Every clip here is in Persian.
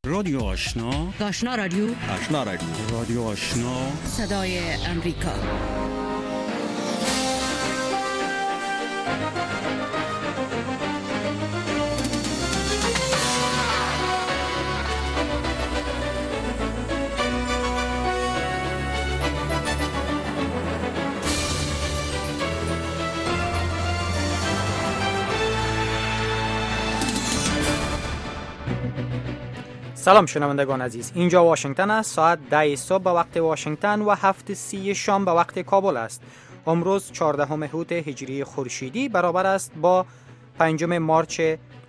رادیو آشنا، آشنا رادیو، آشنا رادیو، رادیو آشنا، صدای امریکا. سلام شنوندگان عزیز، اینجا واشنگتن است. ساعت 10 صبح به وقت واشنگتن و 7:30 شام به وقت کابل است. امروز 14 هوت هجری خورشیدی برابر است با 5 مارچ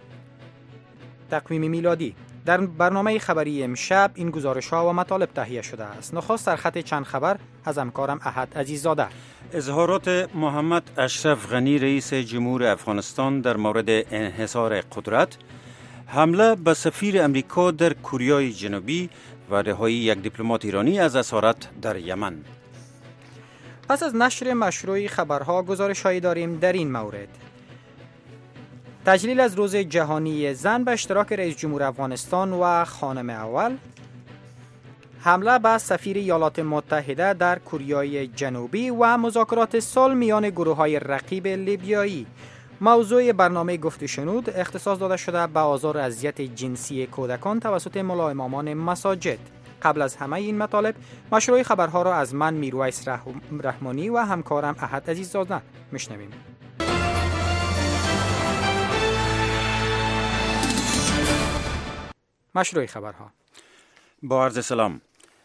تقویم میلادی. در برنامه خبری امشب این گزارش‌ها و مطالب تهیه شده است. نخست در خط چند خبر از همکارم احد عزیززاده. اظهارات محمد اشرف غنی رئیس جمهور افغانستان در مورد انحصار قدرت، حمله به سفیر امریکا در کره جنوبی و رهایی یک دیپلمات ایرانی از اسارت در یمن. پس از نشر مشروع خبرها گزارش‌هایی داریم در این مورد. تجلیل از روز جهانی زن به اشتراک رئیس جمهور افغانستان و خانم اول، حمله به سفیر ایالات متحده در کره جنوبی و مذاکرات صلح میان گروه‌های رقیب لیبیایی. موضوع برنامه گفت و شنود اختصاص داده شده به آزار و اذیت جنسی کودکان توسط ملا امامان مساجد. قبل از همه این مطالب مشروع خبرها را از من میرویس رحمانی و همکارم احد عزیززاده میشنویم. مشروع خبرها. با عرض سلام.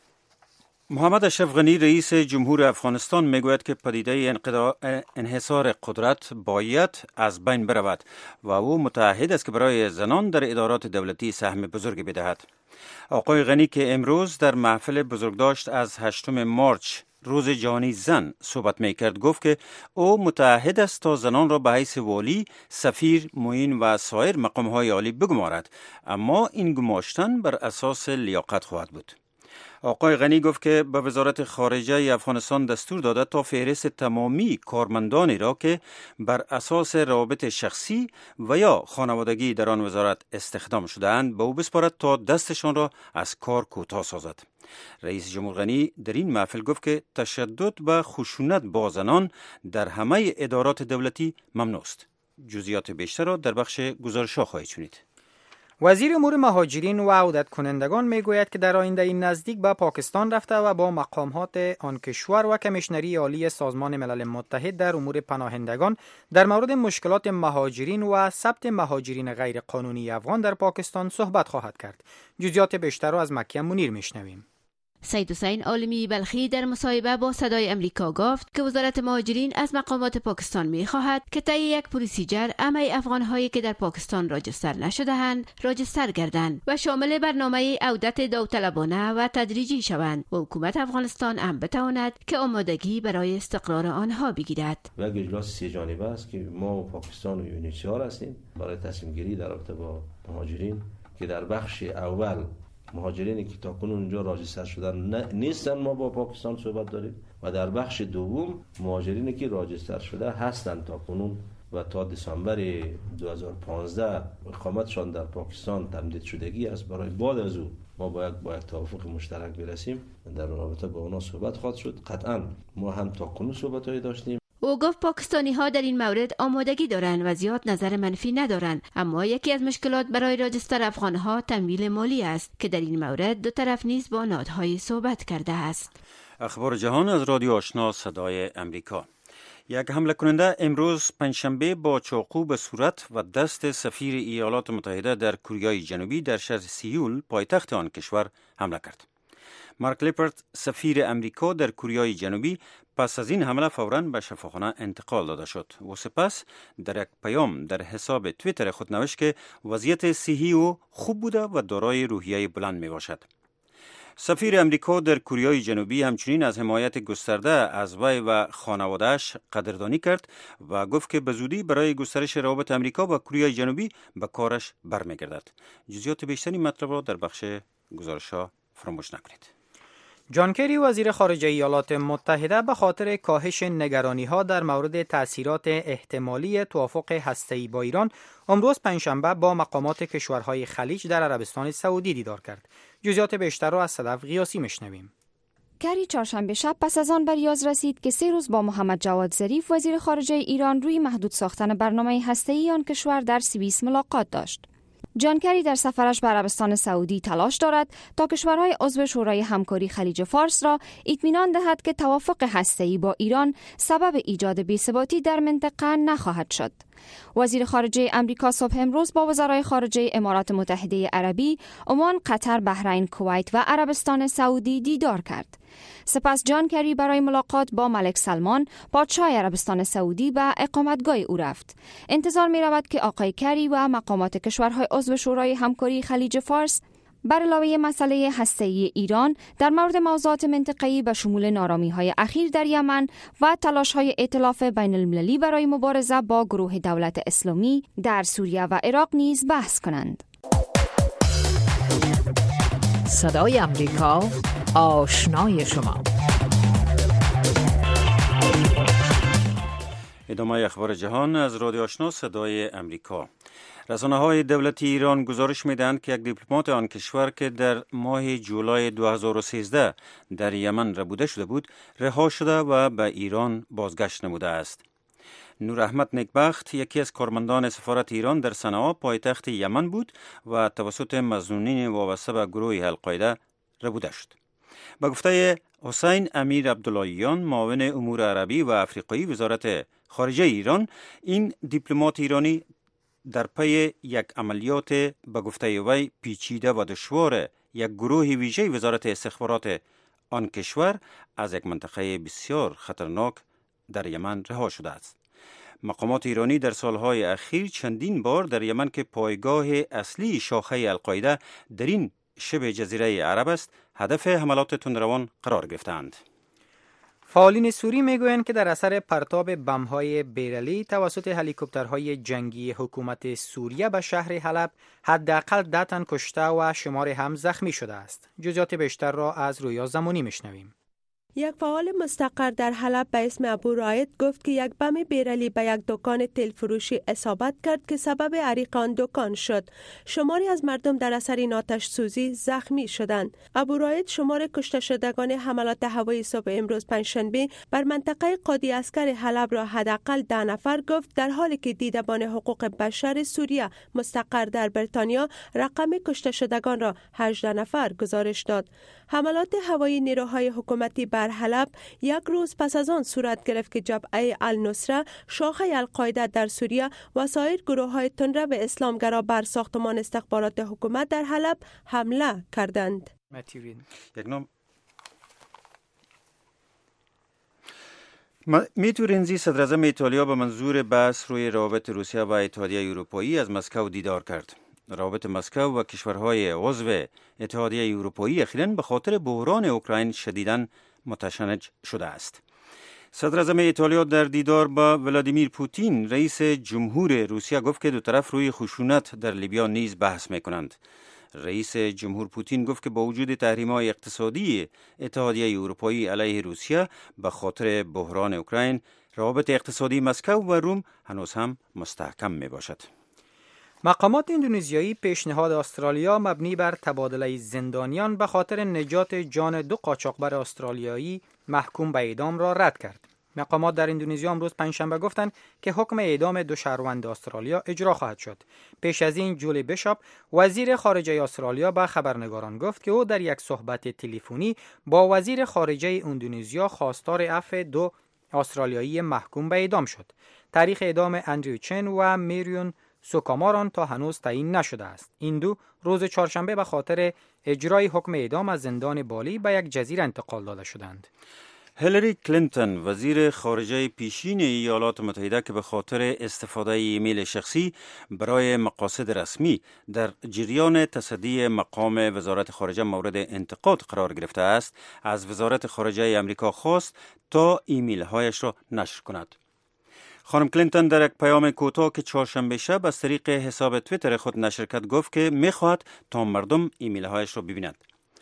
محمد اشرف غنی رئیس جمهور افغانستان میگوید که پدیده انحصار قدرت باید از بین برود و او متعهد است که برای زنان در ادارات دولتی سهم بزرگی بدهد. آقای غنی که امروز در محفل بزرگداشت از 8 مارچ روز جهانی زن صحبت میکرد گفت که او متعهد است تا زنان را به حیث والی، سفیر، معین و سایر مقام‌های عالی بگمارد، اما این گماشتن بر اساس لیاقت خواهد بود. آقای غنی گفت که به وزارت خارجه افغانستان دستور داده تا فهرست تمامی کارمندانی را که بر اساس روابط شخصی و یا خانوادگی در آن وزارت استخدام شده‌اند به او بسپارد تا دستشان را از کار کوتاه سازد. رئیس جمهور غنی در این محفل گفت که تشدد و خشونت با زنان در همه ادارات دولتی ممنوع است. جزئیات بیشتر را در بخش گزارش‌ها خواهید شنید. وزیر امور مهاجرین و عودت کنندگان میگوید که در آینده این نزدیک به پاکستان رفته و با مقامات آن کشور و کمیشنری عالی سازمان ملل متحد در امور پناهندگان در مورد مشکلات مهاجرین و ثبت مهاجرین غیر قانونی افغان در پاکستان صحبت خواهد کرد. جزئیات بیشتر را از مکه منیر میشنویم. سید حسین عالمی بلخی در مصاحبه با صدای امریکا گفت که وزارت مهاجرین از مقامات پاکستان می‌خواهد که طی یک پروسیجر همه افغان‌هایی که در پاکستان راجستر نشده‌اند راجستر گردند و شامل برنامه عودت داوطلبانه و تدریجی شوند و حکومت افغانستان هم بتواند که آمادگی برای استقرار آنها بگیرد. و اجلاس سه جانبه است که ما و پاکستان و یونیسیار هستیم برای تصمیم گیری در رابطه با مهاجرین که در بخش اول مهاجرینی که تاکنون اونجا راجستر شدن نیستن ما با پاکستان صحبت داریم و در بخش دوم مهاجرینی که راجستر شده هستند تاکنون و تا دسامبر 2015 اقامتشان در پاکستان تمدید شدگی است. برای بعد از او ما باید توافق مشترک برسیم. در رابطه با اونا صحبت خواهد شد. قطعا ما هم تاکنون صحبت‌هایی داشتیم. او گفت پاکستانی ها در این مورد آمادگی دارند و زیاد نظر منفی ندارند، اما یکی از مشکلات برای راجستر افغان ها تمویل مالی است که در این مورد دو طرف نیز با نهادهای صحبت کرده است. اخبار جهان از رادیو آشنا صدای امریکا. یک حمله کننده امروز پنجشنبه با چاقو به صورت و دست سفیر ایالات متحده در کره جنوبی در شهر سیول پایتخت آن کشور حمله کرد. مارک لیپرت سفیر امریکا در کره جنوبی پس از این حمله فوراً به شفاخانه انتقال داده شد و سپس در یک پیام در حساب توییتر خود نوشت که وضعیت صحی او خوب بوده و دارای روحیه بلند می باشد. سفیر امریکا در کره جنوبی همچنین از حمایت گسترده از وی و خانواده‌اش قدردانی کرد و گفت که به زودی برای گسترش روابط امریکا با کره جنوبی به کارش برمیگردد. جزئیات بیشتری مطلب را در بخش گزارش‌ها فراموش نکنید. جان کری وزیر خارجه ایالات متحده به خاطر کاهش نگرانی‌ها در مورد تأثیرات احتمالی توافق هسته‌ای با ایران امروز پنجشنبه با مقامات کشورهای خلیج در عربستان سعودی دیدار کرد. جزئیات بیشتر را از صدف غیاسی میشنویم. کری چهارشنبه شب پس از آن به ریاض رسید که 3 روز با محمد جواد ظریف وزیر خارجه ایران روی محدود ساختن برنامه هسته‌ای آن کشور در سوئیس ملاقات داشت. جان کری در سفرش به عربستان سعودی تلاش دارد تا کشورهای عضو شورای همکاری خلیج فارس را اطمینان دهد که توافق هسته‌ای با ایران سبب ایجاد بی‌ثباتی در منطقه نخواهد شد. وزیر خارجه امریکا صبح امروز با وزرای خارجه امارات متحده عربی، عمان، قطر، بحرین، کویت و عربستان سعودی دیدار کرد. سپس جان کری برای ملاقات با ملک سلمان، پادشاه عربستان سعودی به اقامتگاه او رفت. انتظار می رود که آقای کری و مقامات کشورهای عضو شورای همکاری خلیج فارس بر علاوه مسئله هسته‌ای ایران در مورد موضوعات منطقه‌ای به شمول نارامی‌های اخیر در یمن و تلاش‌های ائتلاف بین المللی برای مبارزه با گروه دولت اسلامی در سوریه و عراق نیز بحث کنند. صدای امریکا، آشنای شما. ادامه اخبار جهان از رادیو آشنا صدای امریکا. رسانه‌های دولتی ایران گزارش می‌دهند که یک دیپلمات آن کشور که در ماه جولای 2013 در یمن ربوده شده بود، رها شده و به ایران بازگشت نموده است. نور احمد نیکبخت یکی از کارمندان سفارت ایران در صنعا پایتخت یمن بود و توسط مظنونین وابسته به گروه القاعده ربوده شد. به گفته حسین امیر عبداللهیان، معاون امور عربی و افریقایی وزارت خارجه ایران، این دیپلمات ایرانی در پی یک عملیات به گفته وی پیچیده و دشوار یک گروه ویژه وزارت استخبارات آن کشور از یک منطقه بسیار خطرناک در یمن رها شده است. مقامات ایرانی در سالهای اخیر چندین بار در یمن که پایگاه اصلی شاخه القاعده در این شبه جزیره عرب است، هدف حملات تندروان قرار گرفتند. فعالین سوری میگویند که در اثر پرتاب بم‌های بیرلی توسط هلیکوپترهای جنگی حکومت سوریه به شهر حلب حداقل 10 تن کشته و شمار هم زخمی شده است. جزئیات بیشتر را از رویا زمانی میشنویم. یک فعال مستقر در حلب به اسم ابو رائد گفت که یک بم بیرلی به یک دکان تیل فروشی اصابت کرد که سبب حریق آن دکان شد. شماری از مردم در اثر این آتش سوزی زخمی شدند. ابو رائد شمار کشته شدگان حملات هوایی صبح امروز پنجشنبه بر منطقه قادی اسکر حلب را حداقل 10 نفر گفت، در حالی که دیدبان حقوق بشر سوریه مستقر در بریتانیا رقم کشته شدگان را 18 نفر گزارش داد. حملات هوایی نیروهای حکومتی بر حلب یک روز پس از آن صورت گرفت که جبهه النصره، شاخه القاعده در سوریه و سایر گروه‌های تندرو اسلامگرا بر ساختمان استخبارات حکومت در حلب حمله کردند. میتورینزی صدراعظم ایتالیا به منظور بحث روی روابط روسیه و اتحادیه اروپایی از مسکو دیدار کرد. روابط مسکو و کشورهای عضو اتحادیه اروپایی اخیراً به خاطر بحران اوکراین شدیداً متشنج شده است. صدراعظم ایتالیا در دیدار با ولادیمیر پوتین رئیس جمهور روسیه گفت که دو طرف روی خشونت در لیبیا نیز بحث می‌کنند. رئیس جمهور پوتین گفت که با وجود تحریم‌های اقتصادی اتحادیه اروپایی علیه روسیه به خاطر بحران اوکراین، روابط اقتصادی مسکو و روم هنوز هم مستحکم میباشد. مقامات اندونزیایی پیشنهاد استرالیا مبنی بر تبادله زندانیان به خاطر نجات جان 2 قاچاقبر استرالیایی محکوم به اعدام را رد کرد. مقامات در اندونزیا امروز پنجشنبه گفتند که حکم اعدام 2 شهروند استرالیا اجرا خواهد شد. پیش از این جولی بیشاپ وزیر خارجه استرالیا به خبرنگاران گفت که او در یک صحبت تلفنی با وزیر خارجه اندونزیا خواستار عفو 2 استرالیایی محکوم به اعدام شد. تاریخ اعدام اندریو چن و میریون سوکاماران تا هنوز تعیین نشده است. این 2 روز چهارشنبه به خاطر اجرای حکم اعدام از زندان بالی به یک جزیره انتقال داده شدند. هیلاری کلینتون وزیر خارجه پیشین ایالات متحده که به خاطر استفاده ایمیل شخصی برای مقاصد رسمی در جریان تصدی مقام وزارت خارجه مورد انتقاد قرار گرفته است، از وزارت خارجه امریکا خواست تا ایمیل هایش را نشر کند. خانم کلینتون در یک پیام کوتاه که چهارشنبه شب از طریق حساب توییتر خود نشر کرد گفت که می‌خواهد تا مردم ایمیل هایش را ببینند.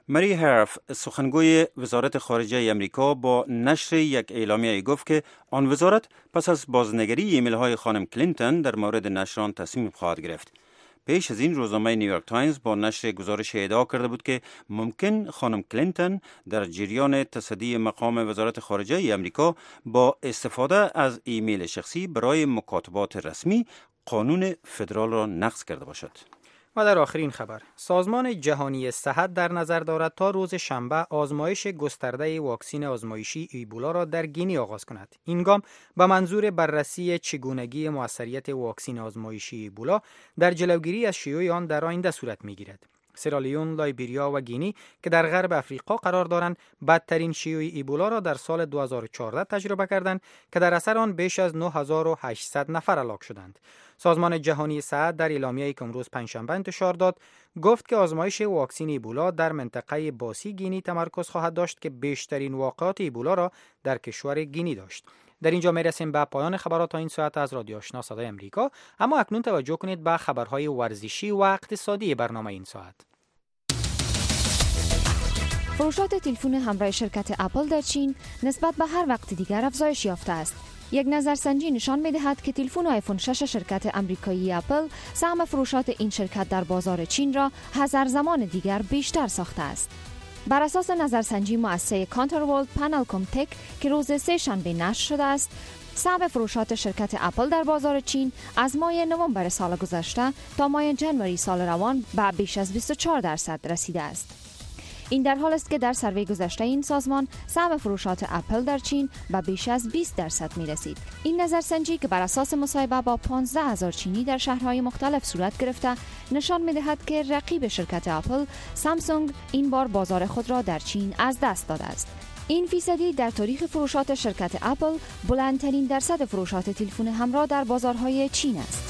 مری هرف سخنگوی وزارت خارجه امریکا با نشر یک اعلامیه گفت که آن وزارت پس از بازنگری ایمیل های خانم کلینتون در مورد نشر آن تصمیم خواهد گرفت. پیش از این روزنامه نیویورک تایمز با نشر گزارش ادعا کرده بود که ممکن خانم کلینتون در جریان تصدی مقام وزارت خارجه امریکا با استفاده از ایمیل شخصی برای مکاتبات رسمی قانون فدرال را نقض کرده باشد. و در آخرین خبر، سازمان جهانی صحت در نظر دارد تا روز شنبه آزمایش گسترده واکسن آزمایشی ایبولا را در گینی آغاز کند. این گام به منظور بررسی چگونگی موثریت واکسن آزمایشی ایبولا در جلوگیری از شیوع آن در آینده صورت می‌گیرد. سرالیون، لایبریا و گینی که در غرب افریقا قرار دارند بدترین شیوع ایبولا را در سال 2014 تجربه کردند که در اثر آن بیش از 9800 نفر هلاک شدند. سازمان جهانی صحت در اعلامیه‌ای که امروز پنجشنبه انتشار داد گفت که آزمایش واکسن ایبولا در منطقه باسی گینی تمرکز خواهد داشت که بیشترین واقعات ایبولا را در کشور گینی داشت. در اینجا میرسیم به پایان خبرات این ساعت از رادیو آشنا صدای امریکا، اما اکنون توجه کنید به خبرهای ورزشی و اقتصادی برنامه این ساعت. فروشات تلفن همراه شرکت اپل در چین نسبت به هر وقت دیگر افزایش یافته است. یک نظرسنجی نشان می‌دهد که تلفن آیفون 6 شرکت آمریکایی اپل سهم فروشات این شرکت در بازار چین را هزار زمان دیگر بیشتر ساخته است. بر اساس نظرسنجی مؤسسه کانترورلد پنلکوم تک که روز سه شنبه نشر شده است، سهم فروشات شرکت اپل در بازار چین از ماه نوامبر سال گذشته تا ماه ژانویه سال روان به بیش از 24% رسیده است. این در حال است که در سروی گذشته این سازمان سهم فروشات اپل در چین به بیش از 20% می رسید. این نظرسنجی که بر اساس مصاحبه با 15,000 چینی در شهرهای مختلف صورت گرفته نشان می دهد که رقیب شرکت اپل، سامسونگ، این بار بازار خود را در چین از دست داده است. این فیصدی در تاریخ فروشات شرکت اپل بلندترین درصد فروشات تلفن همراه در بازارهای چین است.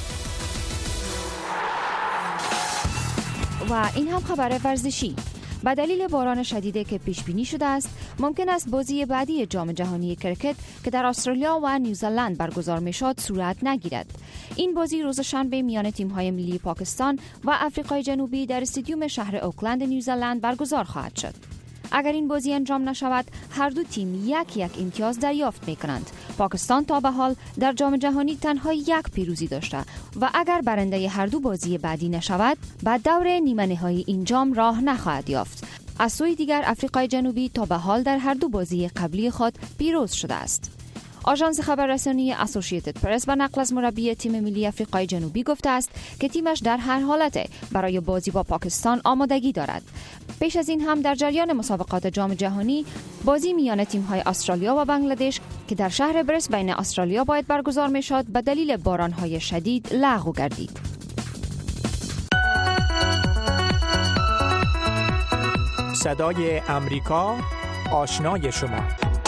و این هم خبر ورزشی. به دلیل باران شدیدی که پیش بینی شده است، ممکن است بازی بعدی جام جهانی کرکت که در استرالیا و نیوزلند برگزار می‌شد صورت نگیرد. این بازی روز شنبه میان تیم‌های ملی پاکستان و آفریقای جنوبی در استادیوم شهر اوکلند نیوزلند برگزار خواهد شد. اگر این بازی انجام نشود، هر دو تیم یک امتیاز دریافت می‌کنند. پاکستان تا به حال در جام جهانی تنها یک پیروزی داشته و اگر برنده هر دو بازی بعدی نشود، بعد دور نیمه نهایی این جام راه نخواهد یافت. از سوی دیگر آفریقای جنوبی تا به حال در هر دو بازی قبلی خود پیروز شده است. آژانس خبررسانی اسوسییتد پرس به نقل از مربی تیم ملی آفریقای جنوبی گفته است که تیمش در هر حالت برای بازی با پاکستان آمادگی دارد. پیش از این هم در جریان مسابقات جام جهانی بازی میان تیم‌های استرالیا و بنگلادش که در شهر برسبین استرالیا باید برگزار می‌شد به دلیل باران‌های شدید لغو گردید. صدای امریکا، آشنای شما.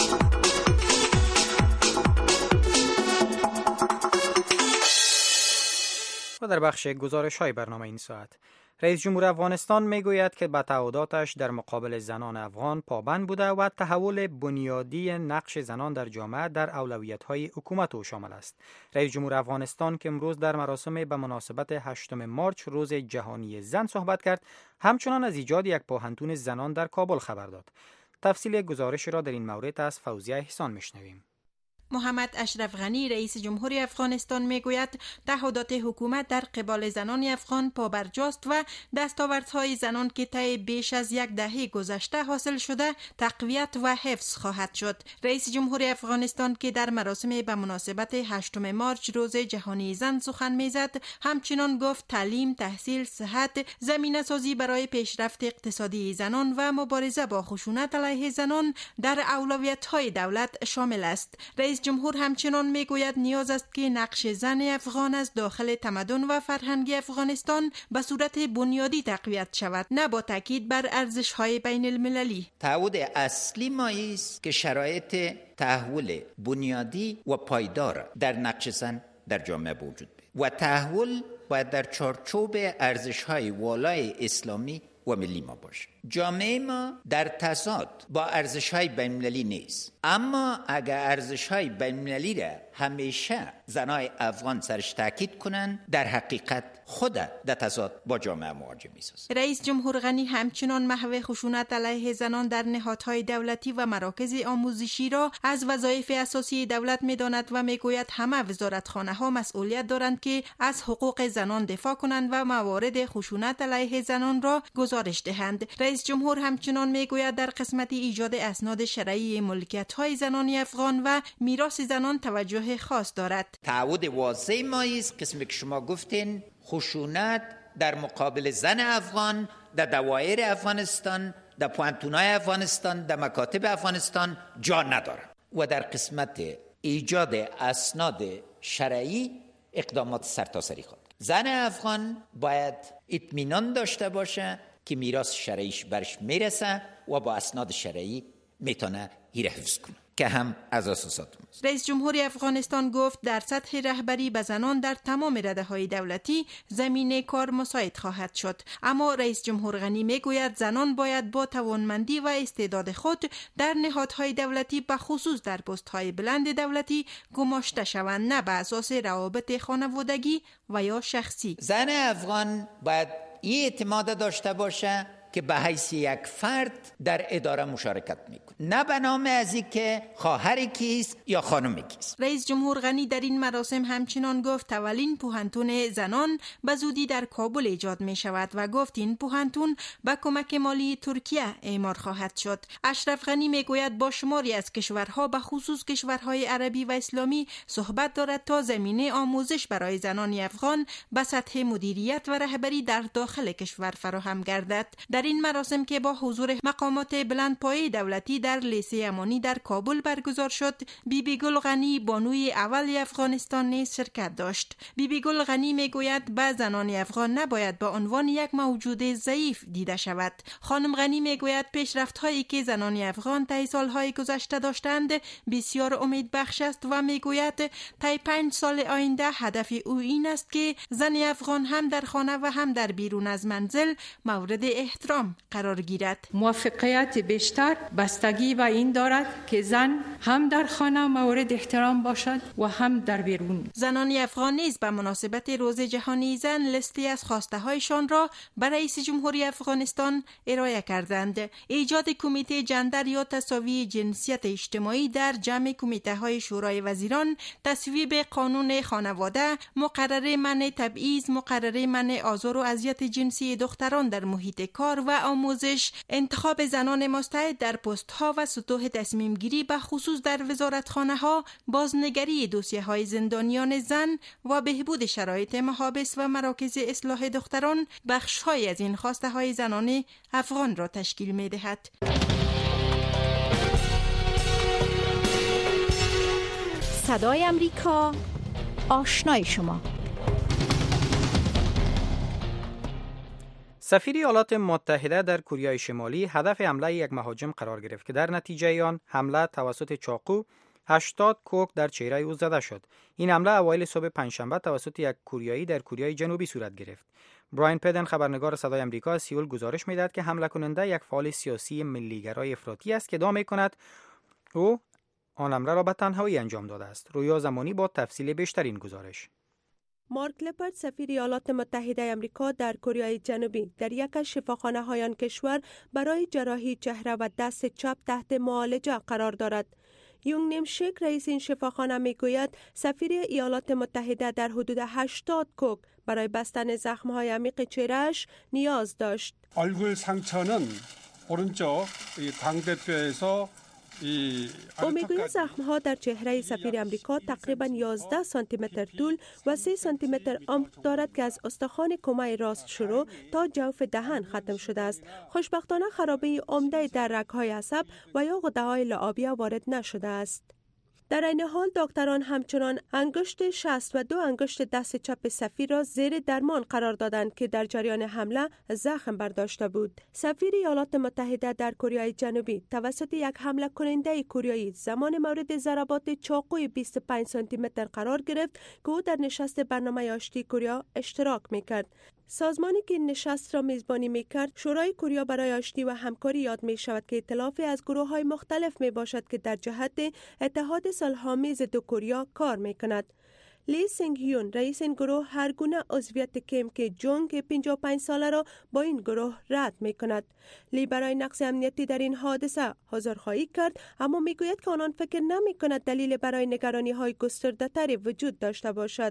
و در بخش گزارش‌های برنامه این ساعت، رئیس جمهور افغانستان میگوید که به تعهداتش در مقابل زنان افغان پابند بوده و تحول بنیادی نقش زنان در جامعه در اولویت‌های حکومت او شامل است. رئیس جمهور افغانستان که امروز در مراسم به مناسبت 8 مارچ روز جهانی زن صحبت کرد، همچنان از ایجاد یک پوهنتون زنان در کابل خبر داد. تفصیل گزارش را در این مورد از فوزیه احسان میشنویم. محمد اشرف غنی رئیس جمهوری افغانستان میگوید تعهدات حکومت در قبال زنان افغان پابرجاست و دستاوردهای زنان که طی بیش از یک دهه گذشته حاصل شده تقویت و حفظ خواهد شد. رئیس جمهوری افغانستان که در مراسم به مناسبت 8 مارچ روز جهانی زن سخن میزد، همچنان گفت تعلیم، تحصیل، صحت، زمینه‌سازی برای پیشرفت اقتصادی زنان و مبارزه با خشونت علیه زنان در اولویت‌های دولت شامل است. رئیس جمهور همچنان میگوید نیاز است که نقش زن افغان از داخل تمدن و فرهنگ افغانستان به صورت بنیادی تقویت شود، نه با تاکید بر ارزش‌های بین المللی. تعهد اصلی ما است که شرایط تحول بنیادی و پایدار در نقش زن در جامعه وجود بیاید و تحول باید در چارچوب ارزش‌های والای اسلامی و ملی ما باشد. جامعه ما در تضاد با ارزش‌های بین‌المللی نیست، اما اگر ارزش‌های بین‌المللی را همیشه زنای افغان سرش تاکید کنن، در حقیقت خود در تضاد با جامعه مواجه می‌سازد. رئیس جمهور غنی همچنان محو خشونت علیه زنان در نهادهای دولتی و مراکز آموزشی را از وظایف اساسی دولت می‌داند و می‌گوید همه وزارتخانه‌ها مسئولیت دارند که از حقوق زنان دفاع کنند و موارد خشونت علیه زنان را گزارش دهند. رئیس جمهور همچنان می‌گوید در قسمت ایجاد اسناد شرعی ملکیت‌های زنان افغان و میراث زنان توجه خاص دارد. تعهد واضح ما است، قسمی که شما گفتین، خشونت در مقابل زن افغان در دوایر افغانستان، در پوانتونای افغانستان، در مکاتب افغانستان جا ندارد و در قسمت ایجاد اسناد شرعی اقدامات سرتاسری خود. زن افغان باید اطمینان داشته باشه که میراث شرعیش برش میرسه و با اسناد شرعی میتونه هیره حفظ کنه که هم از اساسات ماست. رئیس جمهوری افغانستان گفت در سطح رهبری به زنان در تمام رده‌های دولتی زمینه کار مساعد خواهد شد، اما رئیس جمهور غنی میگوید زنان باید با توانمندی و استعداد خود در نهادهای دولتی به خصوص در پست‌های بلند دولتی گماشته شوند، نه به اساس روابط خانوادگی و یا شخصی. زن افغان باید این اعتماد داشته باشه که به حیث یک فرد در اداره مشارکت میکنه، نه به نام از اینکه خواهر کیست یا خانم کیست. رئیس جمهور غنی در این مراسم همچنان گفت اولین پوهنتون زنان به زودی در کابل ایجاد می شود و گفت این پوهنتون با کمک مالی ترکیه اعمار خواهد شد. اشرف غنی می گوید با شماری از کشورها به خصوص کشورهای عربی و اسلامی صحبت دارد تا زمینه آموزش برای زنان افغان به سطح مدیریت و رهبری در داخل کشور فراهم گردد. در این مراسم که با حضور مقامات بلندپایه دولتی در لیسه امانی در کابل برگزار شد، بیبی گل غنی بانوی اول افغانستان نیز شرکت داشت. بیبی گل غنی میگوید با زنان افغان نباید به عنوان یک موجود ضعیف دیده شود. خانم غنی میگوید پیشرفت‌هایی که زنان افغان طی سال‌های گذشته داشتند بسیار امیدبخش است و میگوید طی 5 سال آینده هدف او این است که زن افغان هم در خانه و هم در بیرون از منزل مورد احترام قرار گیرد. موفقیت بیشتر بستگی و این دارد که زن هم در خانه مورد احترام باشد و هم در بیرون. زنان افغان نیز به مناسبت روز جهانی زن لیستی از خواسته هایشان را به رئیس جمهوری افغانستان ارائه کردند. ایجاد کمیته جندر یا تساوی جنسیت اجتماعی در جمع کمیته های شورای وزیران، تصویب قانون خانواده، مقرره منع تبعیض، مقرره منع آزار و اذیت جنسی دختران در محیط کار و آموزش، انتخاب زنان مستعد در پست ها و سطوح تصمیم گیری به خصوص در وزارتخانه ها، بازنگری دوسیه های زندانیان زن و بهبود شرایط محابس و مراکز اصلاح دختران بخش های از این خواسته های زنان افغان را تشکیل می دهد. صدای امریکا، آشنای شما. سفیر ایالات متحده در کوریای شمالی هدف حمله یک مهاجم قرار گرفت که در نتیجه آن حمله توسط چاقو 80 کوک در چهره او زده شد. این حمله اوایل صبح پنجشنبه توسط یک کوریایی در کوریای جنوبی صورت گرفت. براین پدن خبرنگار صدای آمریکا از سئول گزارش می‌دهد که حمله کننده یک فعال سیاسی ملیگرای افراطی است که ادعا می‌کند او آن حمله را به تنهایی انجام داده است. رویا زمانی با تفصیل بیشتر این گزارش. مارک لپرد سفیر ایالات متحده آمریکا در کره جنوبی در یک از شفاخانه‌های آن کشور برای جراحی چهره و دست چپ تحت معالجه قرار دارد. یونگ نمشک رئیس این شفاخانه میگوید سفیر ایالات متحده در حدود 80 کوک برای بستن زخم‌های عمیق چهره‌اش نیاز داشت. 얼굴 상처는 오른쪽 이 당대뼈에서 او میگوید زخم‌ها در چهره سفیر امریکا تقریباً 11 سانتی متر طول و 3 سانتی متر عمق دارد که از استخوان کمه راست شروع تا جوف دهن ختم شده است. خوشبختانه خرابی عمده در رگ‌های عصب و یا غده‌های لعابیه وارد نشده است. در این حال دکتران همچنان انگشت شست و 2 انگشت دست چپ سفیر را زیر درمان قرار دادند که در جریان حمله زخم برداشته بود. سفیر ایالات متحده در کره جنوبی توسط یک حمله کننده کوریایی زمان مورد ضربات چاقوی 25 سانتی متر قرار گرفت که او در نشست برنامه آشتی کره اشتراک میکرد. سازمانی که نشست را میزبانی میکرد شورای کوریا برای آشتی و همکاری یاد می شود که ائتلافی از گروه‌های مختلف می باشد که در جهت اتحاد صلح‌آمیز دو کوریا کار می کند. لی سینگ هیون رئیس این گروه هر گونه عضویت کیم که جونگ 55 ساله را با این گروه رد می کند. لی برای نقص امنیتی در این حادثه عذرخواهی کرد، اما می گوید که آنان فکر نمی کند دلیل برای نگرانی های گسترده تری وجود داشته باشد.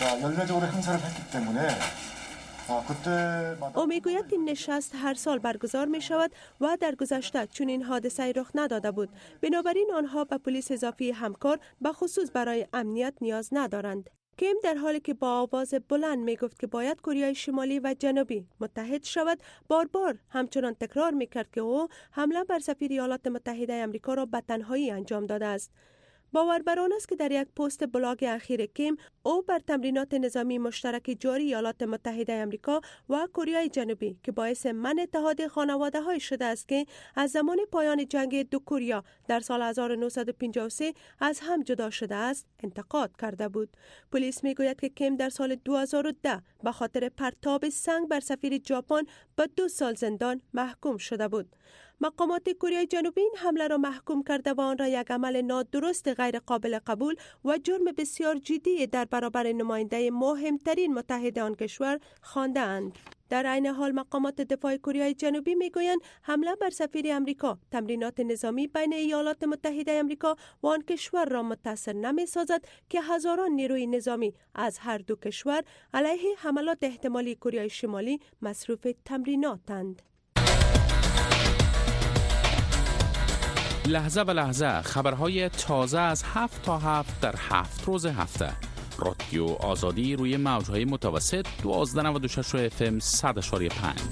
او میگوید این نشست هر سال برگزار می شود و در گذشته چون این حادثه رخ نداده بود. بنابراین آنها به پلیس اضافی همکار به خصوص برای امنیت نیاز ندارند. کیم در حالی که با آواز بلند می گفت که باید کوریای شمالی و جنوبی متحد شود، بار بار همچنان تکرار می کرد که او حمله بر سفیر ایالات متحده آمریکا را به تنهایی انجام داده است. باور بر آن است که در یک پست بلاگ اخیر کیم او بر تمرینات نظامی مشترک جاری ایالات متحده آمریکا و کره جنوبی که باعث منع اتحاد خانواده های شده است که از زمان پایان جنگ دو کره در سال 1953 از هم جدا شده است انتقاد کرده بود. پلیس میگوید که کیم در سال 2010 به خاطر پرتاب سنگ بر سفیر ژاپن به 2 سال زندان محکوم شده بود. مقامات کره جنوبی این حمله را محکوم کرده و آن را یک عمل نادرست غیر قابل قبول و جرم بسیار جدی در برابر نماینده مهمترین متحد آن کشور خوانده اند. در عین حال مقامات دفاع کره جنوبی میگویند حمله بر سفیر امریکا تمرینات نظامی بین ایالات متحده آمریکا و آن کشور را متاثر نمی‌سازد که هزاران نیروی نظامی از هر دو کشور علیه حملات احتمالی کره شمالی مصروف تمریناتند. لحظه به لحظه خبرهای تازه از 7 تا 7 در 7 روز هفته. رادیو آزادی روی موجهای متوسط 1296 FM 100.5.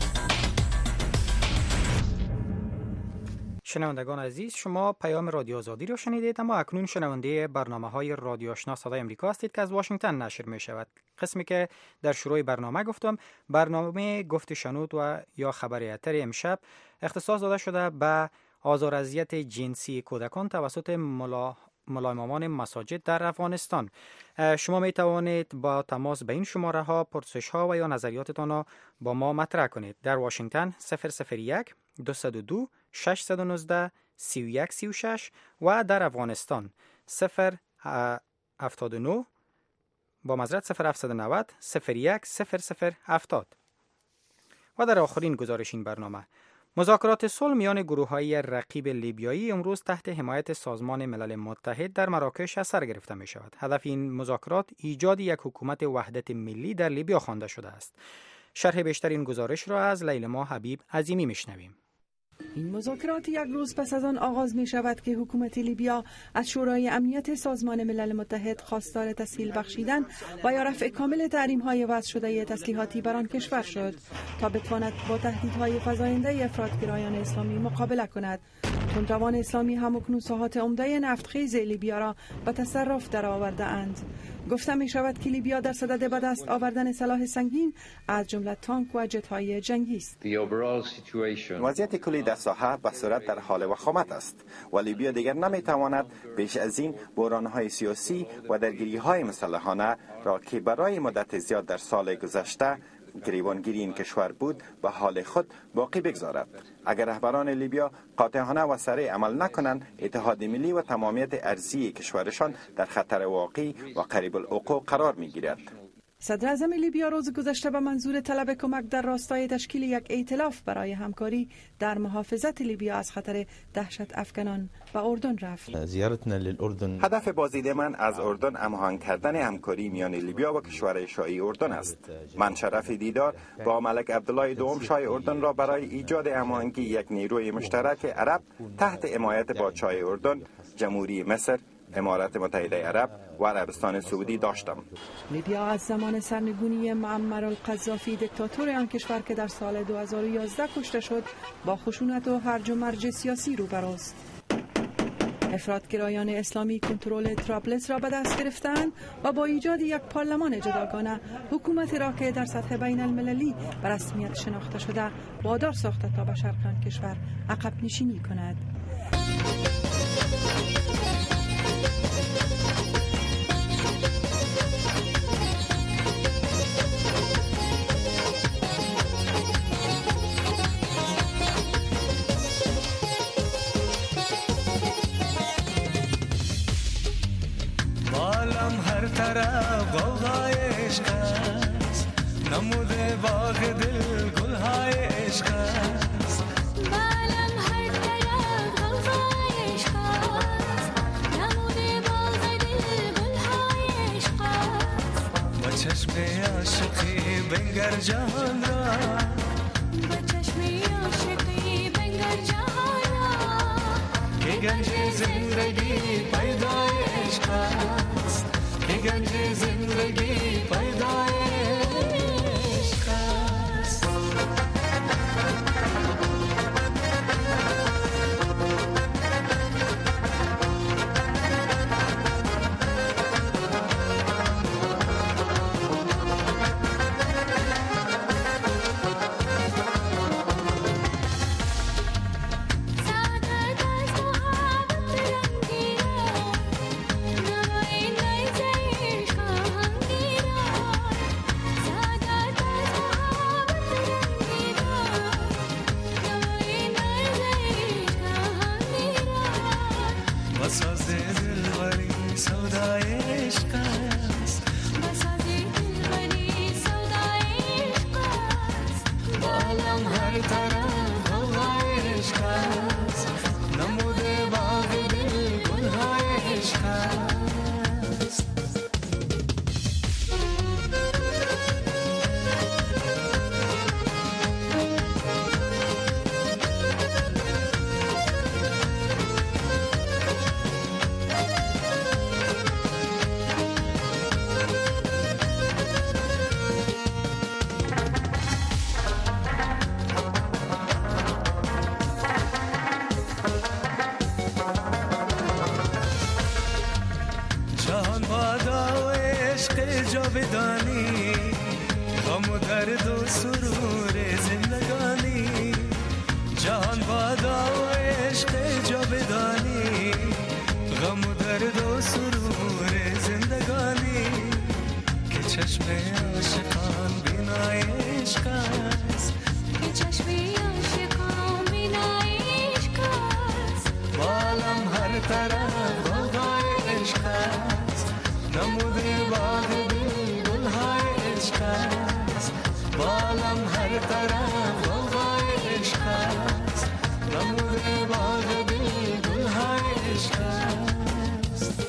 شنوندگان عزیز، شما پیام رادیو آزادی را شنیدید، اما اکنون شنونده برنامه‌های رادیو آشنا صدای امریکا هستید که از واشنگتن نشر می شود. قسمی که در شروع برنامه گفتم، برنامه گفت شنود و یا خبر اتر امشب اختصاص داده شده به آزار اذیت جنسی کودکان توسط ملایمامان مساجد در افغانستان. شما می توانید با تماس به این شماره ها پرسش ها و یا نظریاتتان را با ما مطرح کنید. در واشنگتن 001 202 619 3136 و در افغانستان 079 با معذرت 0790 01 0070. و در آخرین گزارش این برنامه، مذاکرات صلح میان گروه‌های رقیب لیبیایی امروز تحت حمایت سازمان ملل متحد در مراکش از سر گرفته می شود. هدف این مذاکرات ایجاد یک حکومت وحدت ملی در لیبیا خوانده شده است. شرح بیشتر این گزارش را از لیلما حبیب عظیمی میشنویم. این مذاکرات یک روز پس از آن آغاز می شود که حکومت لیبیا از شورای امنیت سازمان ملل متحد خواستار تسهیل بخشیدن و یا رفع کامل تحریم‌های وضع شده تسلیحاتی بر آن کشور شد تا بتواند با تهدیدهای فزاینده افراطگرایان اسلامی مقابله کند. تندروان اسلامی همکنون ساحات عمده نفتخیز لیبیا را به تصرف درآورده اند. گفته می شود که لیبیا در صدد به دست آوردن سلاح سنگین از جمله تانک و جت‌های جنگی است. وضعیت کلی در ساحه به صورت در حال وخامت است و لیبیا دیگر نمی تواند بیش از این بحران‌های سیاسی و درگیری‌های مسلحانه را که برای مدت زیاد در سال گذشته گریبانگیری این کشور بود به حال خود باقی بگذارد. اگر رهبران لیبیا قاطعانه و سریع عمل نکنند، اتحاد ملی و تمامیت ارضی کشورشان در خطر واقعی و قریب الوقوع قرار می‌گیرد. صدر اعظم لیبیا روز گذشته به منظور طلب کمک در راستای تشکیل یک ائتلاف برای همکاری در محافظت لیبیا از خطر دهشت افکنان به اردن رفت. زیارتنا للاردن، هدف بازدید من از اردن هماهنگ کردن همکاری میان لیبیا و کشور شاهی اردن است. من شرف دیدار با ملک عبدالله دوم شاه اردن را برای ایجاد هماهنگی یک نیروی مشترک عرب تحت حمایت پادشاه اردن، جمهوری مصر، امارات متحده عرب و عربستان سعودی داشتم. لیبیا از زمان سرنگونی معمر القذافی دکتاتور آن کشور که در سال 2011 کشته شد با خشونت و هرج و مرج سیاسی روبروست. افراطگرایان اسلامی کنترل طرابلس را به دست گرفتند و با ایجاد یک پارلمان جداگانه حکومتی را که در سطح بین المللی به رسمیت شناخته شده وادار ساخته تا به شرق آن کشور عقب نشینی کند. نموده باغ دل گلهای عشق است بالم هر طرف غوغای عشق است نموده باغ دل گلهای عشق است با چشم عاشقی بنگر جهان را با چشم عاشقی بنگر جهان را که گنج زندگی پیدای عشق است که گنج زندگی پیدای عشق است جاودانی غم و درد و سرور زندگانی جهان بادا و عشق جاودانی غم و درد و سرور زندگانی که چشم عاشقان بینای عشق است که چشم عاشقان بینای عشق است بالم هر طرف غوغای عشق است نموده باغ دل گلهای عشق است بالم هر طرف غوغای عشق است نموده باغ دل گلهای عشق است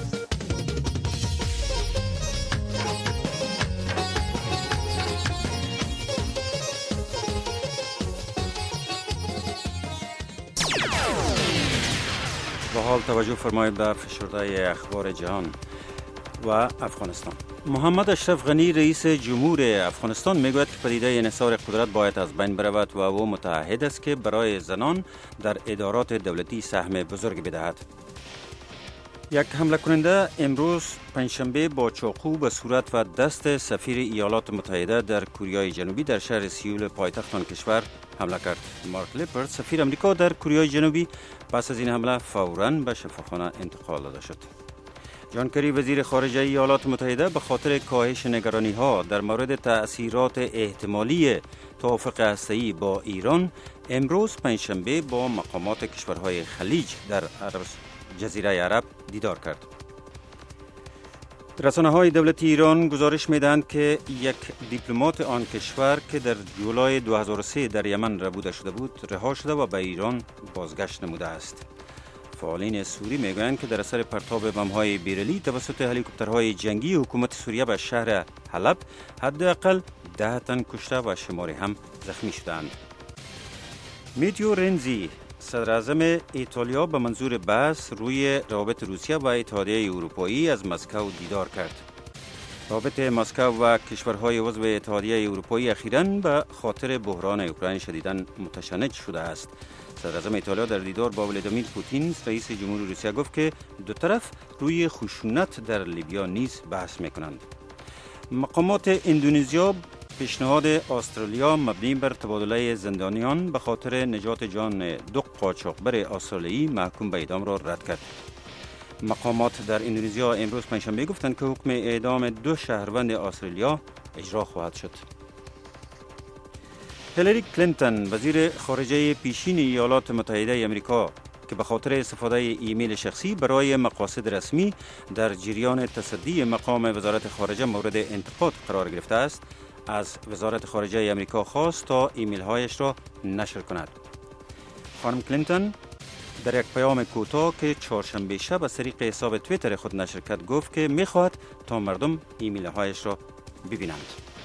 با حال توجه فرمایید به فشرده اخبار جهان و افغانستان. محمد اشرف غنی رئیس جمهور افغانستان میگوید که پدیده انحصار قدرت باید از بین برود و او متعهد است که برای زنان در ادارات دولتی سهم بزرگ بدهد. یک حمله کننده امروز پنجشنبه با چاقو به صورت و دست سفیر ایالات متحده در کره جنوبی در شهر سیول پایتخت آن کشور حمله کرد. مارک لیپرد سفیر امریکا در کره جنوبی پس از این حمله فوراً به شفاخانه انتقال داده شد. جان کری وزیر خارجه ایالات متحده به خاطر کاهش نگرانی‌ها در مورد تأثیرات احتمالی توافق هسته‌ای با ایران امروز پنجشنبه با مقامات کشورهای خلیج در جزیره عرب دیدار کرد. رسانه‌های دولتی ایران گزارش می‌دهند که یک دیپلمات آن کشور که در جولای 2003 در یمن ربوده شده بود رها شده و به ایران بازگشت نموده است. فعالین سوری میگویند که در اثر پرتاب بم‌های بیرلی توسط هلیکوپترهای جنگی حکومت سوریه به شهر حلب حداقل 10 تن کشته و شماری هم زخمی شدند. میتیو رنزی صدر اعظم ایتالیا به منظور بحث روی روابط روسیه و اتحادیه اروپایی از مسکو دیدار کرد. رابط مسکو و کشورهای عضو اتحادیه اروپایی اخیراً به خاطر بحران اوکراین شدیداً متشنج شده است. صدر اعظم ایتالیا در دیدار با ولادیمیر پوتین رئیس جمهور روسیه گفت که دو طرف روی خشونت در لیبیا نیز بحث می‌کنند. مقامات اندونزیا پیشنهاد استرالیا مبنی بر تبادله زندانیان به خاطر نجات جان دو قاچاقبر استرالیایی محکوم به اعدام را رد کرد. مقامات در اندونزیا امروز پنجشنبه گفتند که حکم اعدام 2 شهروند استرالیا اجرا خواهد شد. هیلاری کلینتون وزیر خارجه پیشین ایالات متحده آمریکا که به خاطر استفاده ایمیل شخصی برای مقاصد رسمی در جریان تصدی مقام وزارت خارجه مورد انتقاد قرار گرفته است، از وزارت خارجه امریکا خواست تا ایمیل هایش را نشر کند. خانم کلینتون در یک پیام کوتاه که چهارشنبه شب از طریق حساب توییتر خود نشر کرد گفت که می‌خواهد تا مردم ایمیل هایش را ببینند.